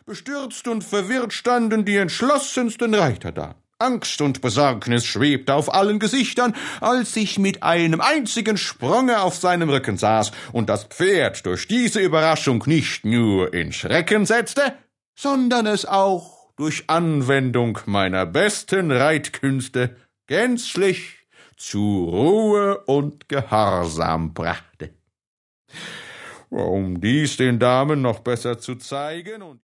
Bestürzt und verwirrt standen die entschlossensten Reiter da. Angst und Besorgnis schwebte auf allen Gesichtern, als ich mit einem einzigen Sprunge auf seinem Rücken saß und das Pferd durch diese Überraschung nicht nur in Schrecken setzte, sondern es auch durch Anwendung meiner besten Reitkünste gänzlich zu Ruhe und Gehorsam brachte. Um dies den Damen noch besser zu zeigen und